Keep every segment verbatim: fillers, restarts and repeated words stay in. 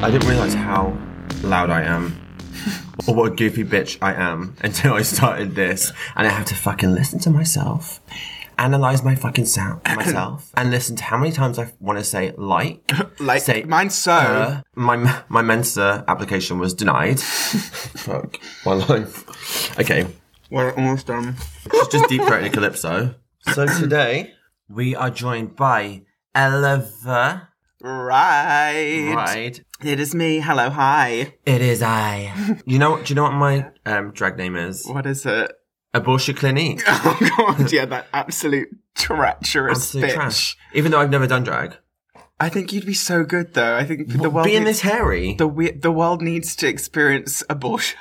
I didn't realise how loud I am. Or what a goofy bitch I am until I started this. And I have to fucking listen to myself, analyse my fucking sound myself, and listen to how many times I want to say like. Like, say, mine's so. Uh, my, my Mensa application was denied. Fuck my life. Okay. We're almost done. She's just deep throating Calypso. So today, we are joined by Eleva. Right. Right. It is me. Hello, hi. It is I. You know, do you know what my um, drag name is? What is it? Abortion Clinique. Oh, God. Yeah, that absolute treacherous Absolute bitch. trash. Even though I've never done drag. I think you'd be so good, though. I think the world Being needs, this hairy. the we- the world needs to experience abortion.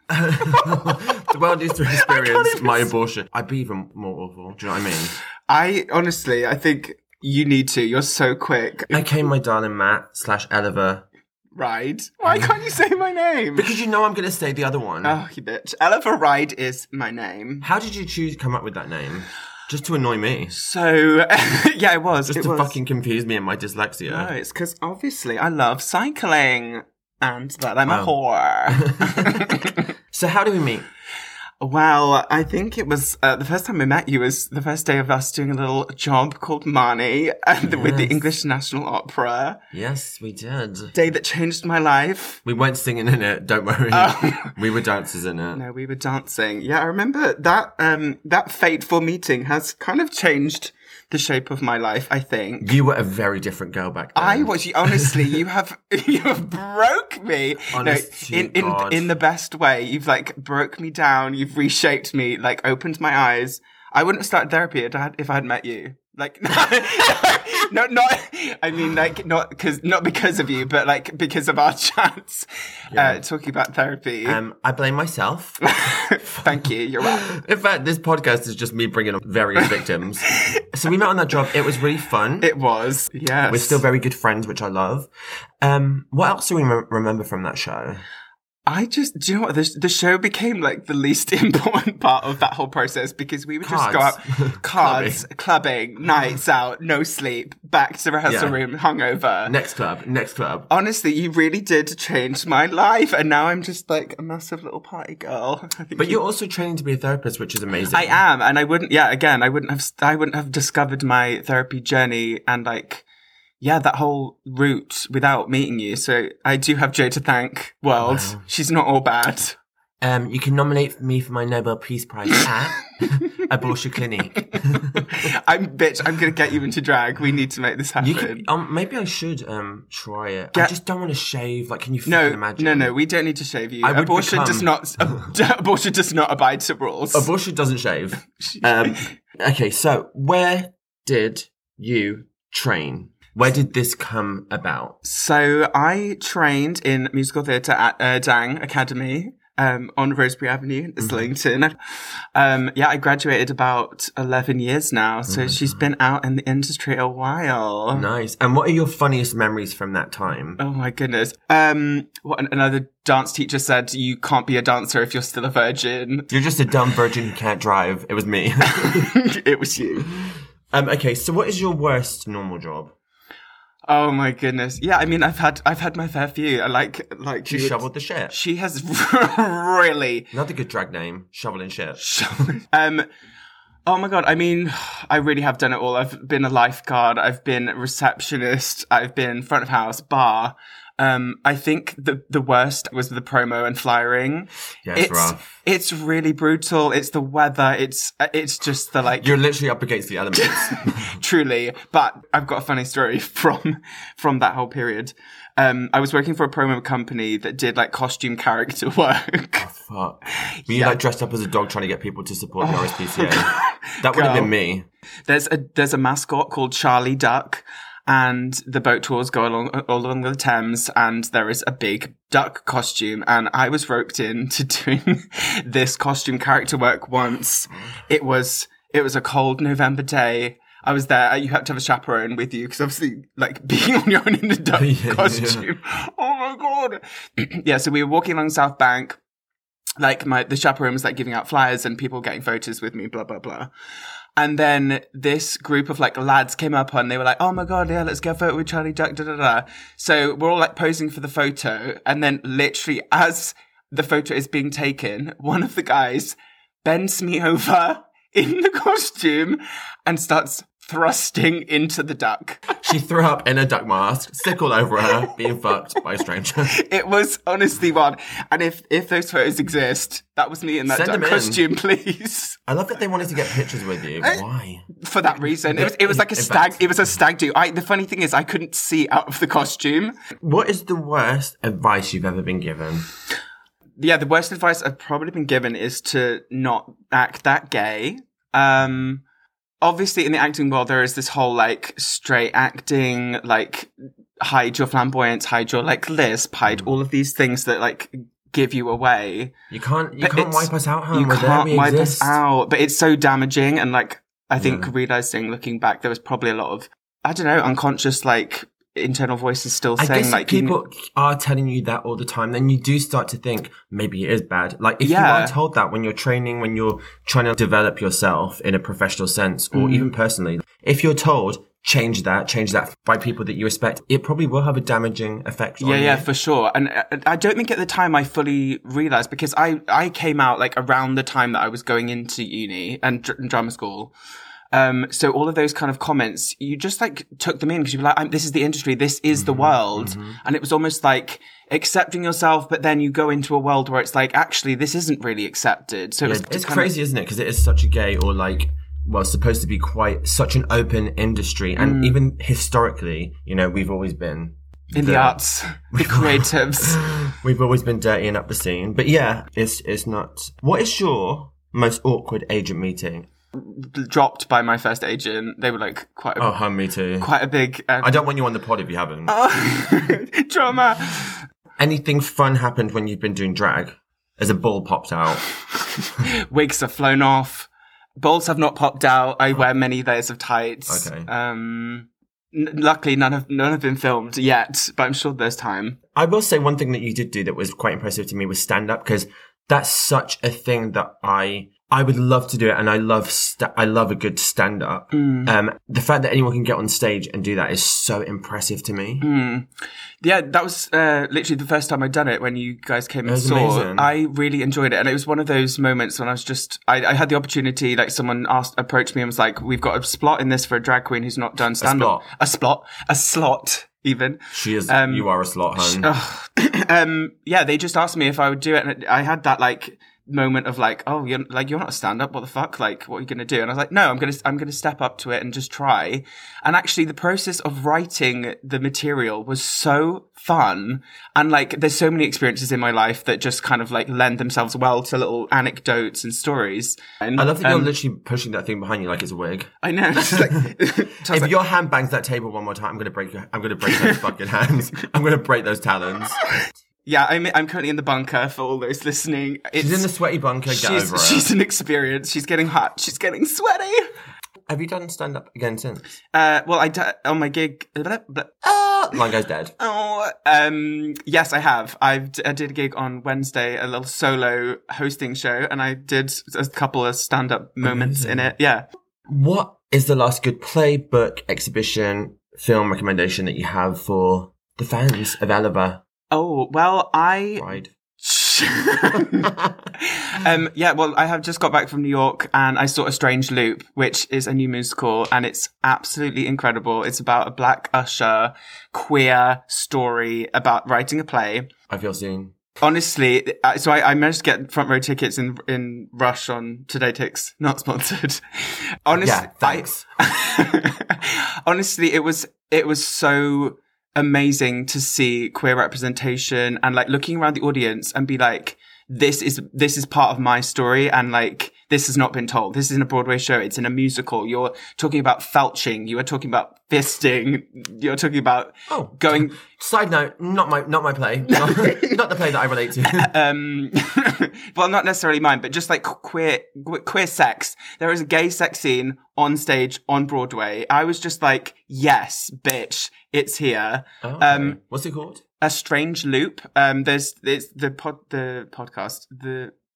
The world needs to experience even my s- abortion. I'd be even more awful. Do you know what I mean? I honestly, I think you need to. You're so quick. Okay, my darling Matt slash Eleva. Ride. Why can't you say my name? Because you know I'm going to say the other one. Oh, you bitch. Eleva Ride is my name. How did you choose to come up with that name? Just to annoy me. So, yeah, it was. Just it to was. fucking confuse me and my dyslexia. No, it's because obviously I love cycling and that I'm a Oh. whore. So how do we meet? Well, I think it was uh, the first time I met you was the first day of us doing a little job called Marnie and with the Yes. English National Opera. Yes, we did. Day that changed my life. We weren't singing in it, don't worry. Oh. We were dancers in it. No, we were dancing. Yeah, I remember that. Um, that fateful meeting has kind of changed the shape of my life, I think. You were a very different girl back then. I was honestly, you have you have broke me. Honest no, in to in God. in the best way. You've like broke me down. You've reshaped me. Like opened my eyes. I wouldn't have started therapy if I had, if I had met you. Like, no, not. I mean, like, not because not because of you, but like because of our chats Yeah. uh, talking about therapy. Um, I blame myself. Thank you. You're right. In fact, this podcast is just me bringing up various victims. So we met on that job. It was really fun. It was. Yes. We're still very good friends, which I love. Um, what else do we rem- remember from that show? I just, do you know what? The, the show became like the least important part of that whole process because we would just go out, Cards. cards, clubbing, nights out, no sleep, back to the rehearsal Yeah. room, hungover. Next club, next club. Honestly, you really did change my life. And now I'm just like a massive little party girl. I think But you- you're also training to be a therapist, which is amazing. I am. And I wouldn't, yeah, again, I wouldn't have, I wouldn't have discovered my therapy journey and like, yeah, that whole route without meeting you. So I do have Joe to thank, world. Wow. She's not all bad. Um, you can nominate me for my Nobel Peace Prize at Abortion Clinique. I'm bitch. I'm gonna get you into drag. We need to make this happen. You can, um, maybe I should um try it. I Get- just don't want to shave. Like, can you fucking no, imagine? no, no. We don't need to shave you. I would Abortion become- does not. ab- abortion does not abide to rules. Abortion doesn't shave. Um, okay, so where did you train? Where did this come about? So I trained in musical theatre at uh, Dang Academy. Um, on Rosebery Avenue in Islington. Um, yeah, I graduated about eleven years now. So she's been out in the industry a while. Nice. And what are your funniest memories from that time? Oh my goodness. Um, what an- another dance teacher said, you can't be a dancer if you're still a virgin. You're just a dumb virgin who can't drive. It was me. It was you. um, okay, so what is your worst normal job? Oh my goodness. Yeah, I mean, I've had, I've had my fair few. I like, like, She you would- shoveled the shit. She has really, Another good drag name. Shoveling shit. um, oh my God. I mean, I really have done it all. I've been a lifeguard. I've been a receptionist. I've been front of house, bar. Um, I think the, the worst was the promo and flyering. Yeah, it's rough. It's really brutal. It's the weather. It's, it's just the like, You're literally up against the elements. truly. But I've got a funny story from, from that whole period. Um, I was working for a promo company that did like costume character work. Fuck. Were you Yeah. like dressed up as a dog trying to get people to support the R S P C A? That would have Girl. been me. There's a, there's a mascot called Charlie Duck. And the boat tours go along all along the Thames, and there is a big duck costume. And I was roped in to doing this costume character work once. It was it was a cold November day. I was there. You had to have a chaperone with you because obviously, like being on your own in the duck Yeah, costume. Oh my God! Yeah, so we were walking along South Bank. Like my the chaperone was like giving out flyers and people getting photos with me. Blah blah blah. And then this group of like lads came up and they were like, oh my God, yeah, let's get a photo with Charlie Duck, da da da. So we're all like posing for the photo. And then literally as the photo is being taken, one of the guys bends me over in the costume and starts thrusting into the duck. She threw up in a duck mask, sick all over her, being fucked by a stranger. It was honestly one. And if, if those photos exist, that was me in that Send duck them in. costume, please. I love that they wanted to get pictures with you. Why? For that reason. It was, it was like a In stag, fact- it was a stag do. I, the funny thing is I couldn't see out of the costume. What is the worst advice you've ever been given? Yeah, the worst advice I've probably been given is to not act that gay. Um, obviously in the acting world, there is this whole like straight acting, like hide your flamboyance, hide your like lisp, hide all of these things that like give you away. You can't, you But can't it's- wipe us out, hon. You We're there, can't we wipe exist. us out, but it's so damaging. And like, I think Yeah. realizing, looking back, there was probably a lot of, I don't know, unconscious like internal voices still I saying guess like if people are telling you that all the time, then you do start to think maybe it is bad. Like if Yeah. you are told that when you're training, when you're trying to develop yourself in a professional sense or Mm. even personally, if you're told change that, change that by people that you respect, it probably will have a damaging effect on Yeah, yeah, you. for sure. And uh, I don't think at the time I fully realized because I, I came out like around the time that I was going into uni and dr- drama school. Um, so all of those kind of comments, you just like took them in because you were like, I'm, this is the industry. This is Mm-hmm, the world. And it was almost like accepting yourself, but then you go into a world where it's like, actually, this isn't really accepted. So it was Yeah, it's kind of- crazy, isn't it? Because it is such a gay or like, well, supposed to be quite such an open industry. And Mm. even historically, you know, we've always been in the arts, the creatives. We've always been dirtying up the scene. But yeah, it's it's not. What is your most awkward agent meeting? Dropped by my first agent. They were like quite a, Oh, hun, me too. quite a big uh, I don't want you on the pod if you haven't. oh, drama. Anything fun happened when you've been doing drag? As a ball popped out. Wigs have flown off. Balls have not popped out. I wear many layers of tights. Okay. Um, n- luckily, none have none have been filmed yet, but I'm sure there's time. I will say one thing that you did do that was quite impressive to me was stand up, because that's such a thing that I I would love to do it, and I love sta- I love a good stand up. Mm. Um, the fact that anyone can get on stage and do that is so impressive to me. Mm. Yeah, that was uh, literally the first time I'd done it when you guys came and was saw. amazing. I really enjoyed it, and it was one of those moments when I was just I, I had the opportunity. Like someone asked, approached me and was like, "We've got a slot in this for a drag queen who's not done stand up. A slot, a slot, even." She is. Um, you are a slot, hun. Ugh. um, yeah, they just asked me if I would do it, and I had that like moment of like, oh, you're like you're not a stand-up. What the fuck? Like, what are you gonna do? And I was like, no, I'm gonna I'm gonna step up to it and just try. And actually, the process of writing the material was so fun, and like, there's so many experiences in my life that just kind of like lend themselves well to little anecdotes and stories. And, I love that you're um, literally pushing that thing behind you like it's a wig. I know. It's like, so I was If like, your hand bangs that table one more time, I'm gonna break your. I'm gonna break those fucking hands. I'm gonna break those talons. yeah, I'm I'm currently in the bunker for all those listening. It's, She's in the sweaty bunker. Get she's, over it. she's an experience. She's getting hot. She's getting sweaty. Have you done stand up again since? Uh, well, I d- on my gig. Blah, blah, Ah, line goes dead. oh, um, yes, I have. I've d- I did a gig on Wednesday, a little solo hosting show, and I did a couple of stand-up moments in it. Yeah. What is the last good play, book, exhibition, film recommendation that you have for the fans of Eleva Oh well, I. Ride? um, yeah, well, I have just got back from New York and I saw A Strange Loop, which is a new musical, and it's absolutely incredible. It's about a black usher, queer story about writing a play. I feel seen. Honestly, I- so I, I managed to get front row tickets in in Rush on Today Ticks, not sponsored. Honestly, Yeah, thanks. I- honestly, it was it was so amazing to see queer representation and like looking around the audience and be like, this is this is part of my story, and like this has not been told. This isn't a Broadway show. It's in a musical. You're talking about felching. You are talking about fisting. You're talking about Oh, going. Side note, not my not my play, not, not the play that I relate to. Um, well, not necessarily mine, but just like queer queer sex. There is a gay sex scene on stage on Broadway. I was just like, yes, bitch, it's here. Oh, okay. Um, What's it called? A Strange Loop. Um, there's there's the pod the podcast the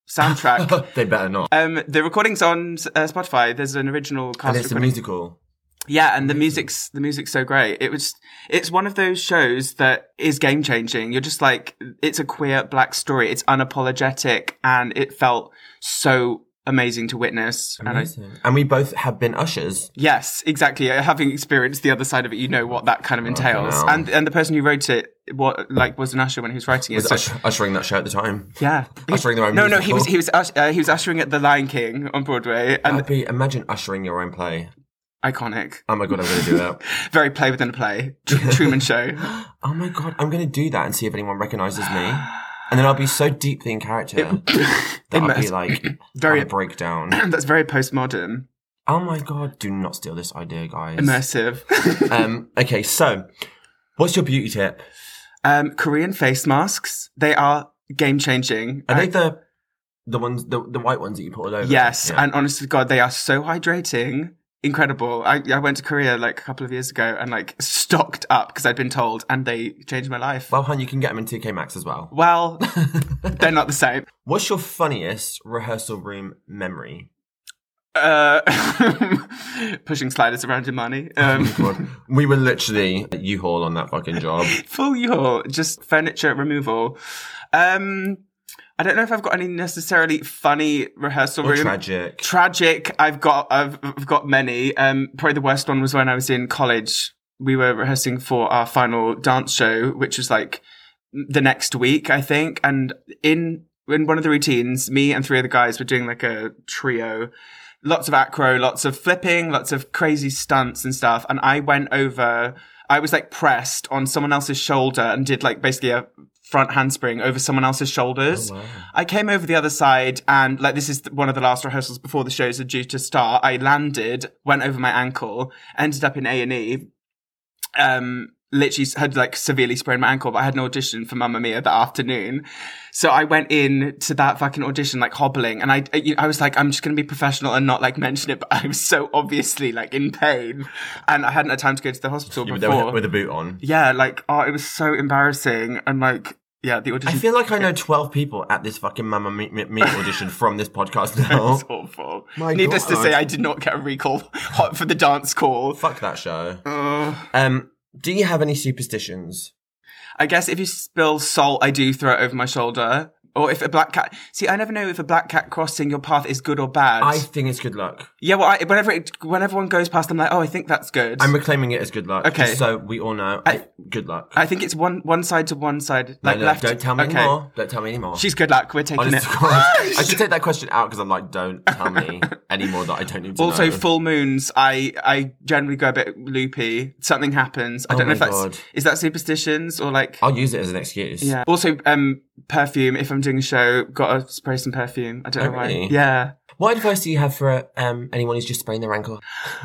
soundtrack. They better not. Um, the recording's on uh, Spotify. There's an original cast And it's a recording. musical. Yeah, and the music's the music's so great. It was it's one of those shows that is game changing. You're just like, it's a queer black story. It's unapologetic, and it felt so amazing to witness. Amazing. And, I, and we both have been ushers. yes, exactly. Having experienced the other side of it, you know what that kind of entails. hell. and and the person who wrote it, what like was an usher when he was writing it. Was So- usher- ushering that show at the time. yeah, Ushering their own no, no, he musical. was he was ush- uh, he was ushering at the Lion King on Broadway, and That'd be, imagine ushering your own play. iconic. Oh my God, I'm going to do that. Very play within a play. Tr- Truman Show. Oh my God, I'm going to do that and see if anyone recognises me. And then I'll be so deeply in character that I'll be must- like, very- very break down. That's very postmodern. Oh my God, do not steal this idea, guys. Immersive. Um, okay, so what's your beauty tip? um, Korean face masks. They are game changing. Are they the the ones, the, the white ones that you put all over? Yes, Yeah. and honest to God, they are so hydrating. Incredible. I, I went to Korea like a couple of years ago and like stocked up because I'd been told, and they changed my life. Well, hun, you can get them in T K Maxx as well. Well, they're not the same. What's your funniest rehearsal room memory? Uh, pushing sliders around your money. Um, God. We were literally at U-Haul on that fucking job. full U-Haul, just furniture removal. Um, I don't know if I've got any necessarily funny rehearsal Or room. tragic. Tragic. I've got. I've, I've got many. Um, probably the worst one was when I was in college. We were rehearsing for our final dance show, which was like the next week, I think. And in in one of the routines, me and three other guys were doing like a trio. Lots of acro, lots of flipping, lots of crazy stunts and stuff. And I went over. I was like pressed on someone else's shoulder and did like basically a front handspring over someone else's shoulders. Oh, wow. I came over the other side and like this is one of the last rehearsals before the shows are due to start. I landed, went over my ankle, ended up in A and E. Um, literally had like severely sprained my ankle, but I had an audition for Mamma Mia that afternoon. So I went in to that fucking audition like hobbling, and I I, I was like, I'm just going to be professional and not like mention it, but I was so obviously like in pain, and I hadn't had time to go to the hospital You were before. there with, with a boot on. Yeah, like, oh, it was so embarrassing. And like, yeah, the I audition. feel like I know twelve people at this fucking Mamma Mia audition from this podcast It now. was awful. My Needless to God. say, I did not get a recall hot for the dance call. Fuck that show. Uh, Um, do you have any superstitions? I guess if you spill salt, I do throw it over my shoulder. Or if a black cat... See, I never know if a black cat crossing your path is good or bad. I think it's good luck. Yeah, well, I, whenever it, whenever one goes past, I'm like, oh, I think that's good. I'm reclaiming it as good luck. Okay. just so we all know. I- good luck. I think it's one one side to one side. Like no, no, left. don't tell me okay. anymore. Don't tell me anymore. She's good luck. We're taking Honest it. to God. I should take that question out because I'm like, don't tell me anymore that I don't need to Also, know. full moons, I, I generally go a bit loopy. Something happens. I Oh don't know if my that's... God. Is that superstitions or like... I'll use it as an excuse. Yeah. Also, um, perfume. If I'm doing a show, gotta spray some perfume. I don't Oh, know why. really? Yeah. What advice do you have for um, anyone who's just sprained their ankle?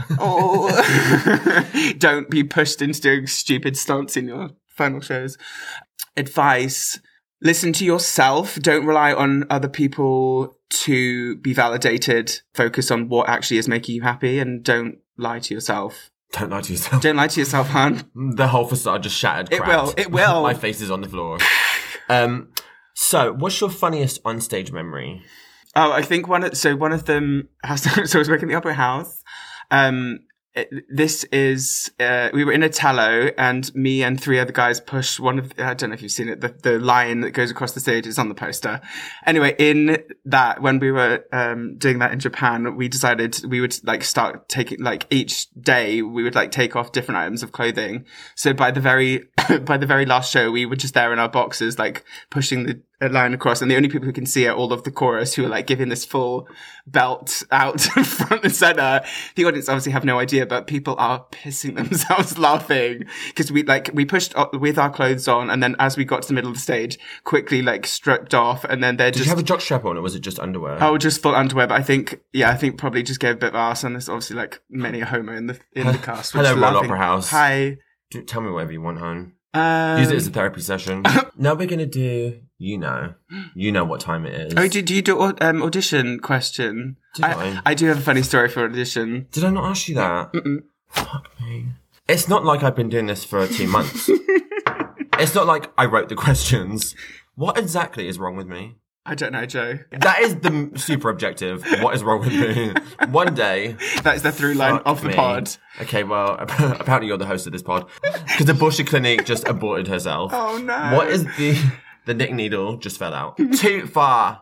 Oh. Don't be pushed into doing stupid stunts in your final shows. Advice. Listen to yourself. Don't rely on other people to be validated. Focus on what actually is making you happy, and don't lie to yourself. Don't lie to yourself. Don't lie to yourself, hon. The whole facade just shattered. It cracked. will, it will. My face is on the floor. um, so, what's your funniest onstage memory? Oh, I think one of, so one of them has to, so I was working at the Opera House. Um, it, this is, uh, we were in a tello and me and three other guys pushed one of, I don't know if you've seen it, the, the line that goes across the stage is on the poster. Anyway, in that, when we were, um, doing that in Japan, we decided we would like start taking, like each day we would like take off different items of clothing. So by the very, by the very last show, we were just there in our boxes, like pushing the, a line across, and the only people who can see are all of the chorus who are like giving this full belt out front and center. The audience obviously have no idea, but people are pissing themselves laughing because we like we pushed up with our clothes on, and then as we got to the middle of the stage, quickly like stripped off, and then they're Did just you have a jockstrap on, or was it just underwear? oh just full underwear. But I think yeah, I think probably just gave a bit of arse, and there's obviously like many a homo in the in the cast. which Hello, is Royal laughing. Opera House. Hi. Do, tell me whatever you want, hon. Um, Use it as a therapy session. Now we're gonna do. You know, you know what time it is. Oh, do, do you do um, audition question? Did I, I? I do have a funny story for audition. Did I not ask you that? Mm-mm. Fuck me. It's not like I've been doing this for two months. It's not like I wrote the questions. What exactly is wrong with me? I don't know, Joe. That is the super objective. What is wrong with me? One day. That is the through line Fuck of the me. pod. Okay, well, apparently you're the host of this pod. Because the abortion clinic just aborted herself. Oh, no. What is the... The knit needle just fell out. Too far.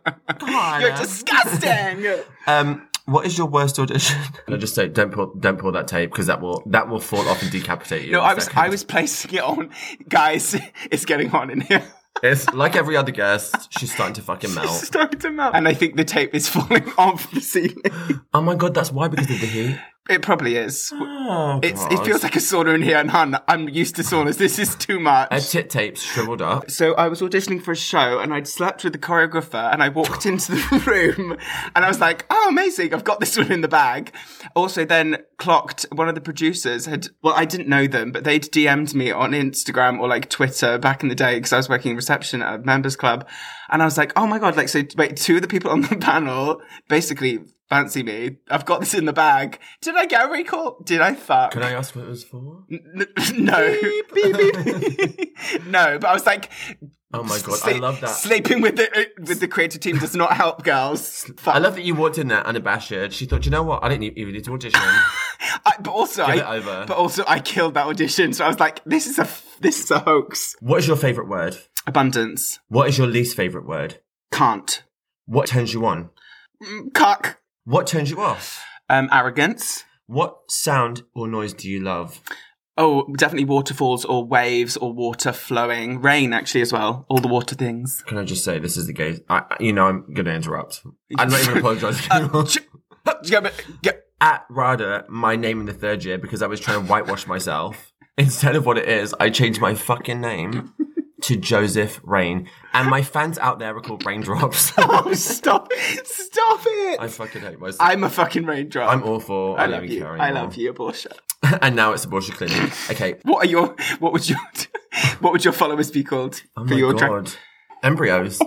God. You're disgusting. Um, what is your worst audition? Can I just say, don't pull, don't pull that tape, because that will, that will fall off and decapitate you. No, in a I was, second. I was placing it on. Guys, it's getting hot in here. It's like every other guest. She's starting to fucking melt. It's starting to melt. And I think the tape is falling off the ceiling. Oh my God, that's why, because of the heat. It probably is. Oh, It's, God. it feels like a sauna in here, and hun, I'm used to saunas. This is too much. Her tit tapes shriveled up. So I was auditioning for a show, and I'd slept with the choreographer, and I walked into the room, and I was like, oh, amazing, I've got this one in the bag. Also then clocked one of the producers had, well, I didn't know them, but they'd D M'd me on Instagram or like Twitter back in the day, because I was working reception at a members club. And I was like, oh my God, like, so wait, two of the people on the panel basically fancy me. I've got this in the bag. Did I get a recall? Did I fuck? Can I ask what it was for? N- no. Beep, beep, beep. No, but I was like, Oh my God, sleep- I love that. Sleeping with the uh, with the creative team does not help, girls. Fuck. I love that you walked in there unabashed. She thought, you know what? I didn't even need to audition. I, but also, Give I, it over. but also, I killed that audition. So I was like, this is a this is a hoax. What is your favourite word? Abundance. What is your least favourite word? Can't. What turns you on? Mm, Cuck. What turns you off? Um, arrogance. What sound or noise do you love? Oh, definitely waterfalls or waves or water flowing. Rain, actually, as well. All the water things. Can I just say, this is the gay... I, you know, I'm going to interrupt. I'm not even apologising Uh, anymore. ch- yeah, but- yeah. At RADA, my name in the third year, because I was trying to whitewash myself, instead of what it is, I changed my fucking name to Joseph Rain. And my fans out there are called Raindrops. Oh, stop. Stop it. I fucking hate myself. I'm a fucking raindrop. I'm awful. I, I don't love even you. care I anymore. love you, abortion. And now it's abortion clinic. Okay. What are your, what would your, what would your followers be called Oh for my your God. drag? Embryos.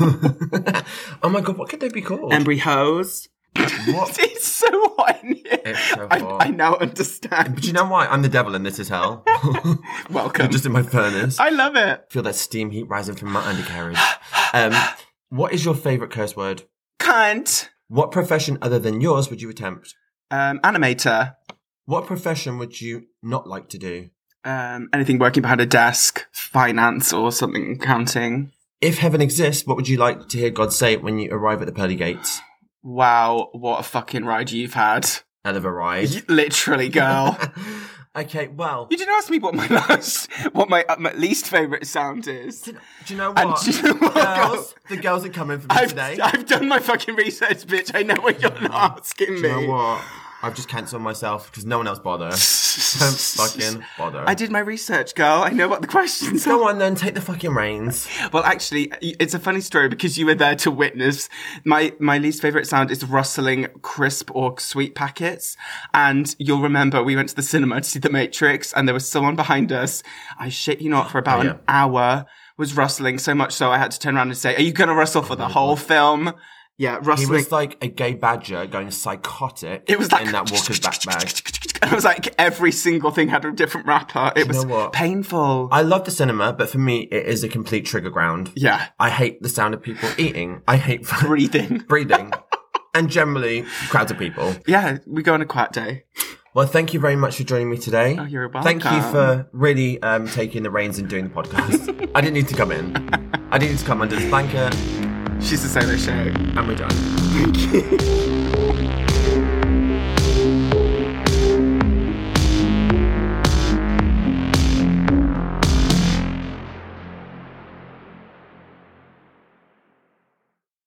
Oh my God, what could they be called? Embryos. What? It's so hot in here. It's so I, hot. I now understand. But you know why? I'm the devil and this is hell. Welcome. I'm just in my furnace. I love it. Feel that steam heat rising from my undercarriage. Um, what is your favourite curse word? Cunt. What profession other than yours would you attempt? Um, animator. What profession would you not like to do? Um, anything working behind a desk, finance or something, accounting. If heaven exists, what would you like to hear God say when you arrive at the pearly gates? Wow, what a fucking ride you've had. Hell of a ride. Y- Literally, girl. Okay, well, You didn't ask me what my last, what my, uh, my least favourite sound is. do you know And what? do you know what, Girls, the girls are coming for me I've, today. I've done my fucking research, bitch. I know what you're asking me. Do you know what? I've just cancelled myself because no one else bother. Don't fucking bother. I did my research, girl. I know what the questions are. Go on then, take the fucking reins. Well, actually, it's a funny story because you were there to witness. My my least favourite sound is rustling crisp or sweet packets. And you'll remember we went to the cinema to see The Matrix and there was someone behind us. I shit you not, for about Oh, yeah. an hour was rustling so much so I had to turn around and say, are you going to rustle for the whole film? Yeah, He rustling. was like a gay badger going psychotic It was like in that Walker's backpack. And I was like, every single thing had a different rapper. It you was know what? painful. I love the cinema, but for me, it is a complete trigger ground. yeah. I hate the sound of people eating. I hate Breathing. breathing. And generally, crowds of people. Yeah, we go on a quiet day. Well, thank you very much for joining me today. Oh, you're Thank you welcome. for really um, taking the reins and doing the podcast. I didn't need to come in. I didn't need to come under this blanket, She's a solo show. and we're done. Thank you.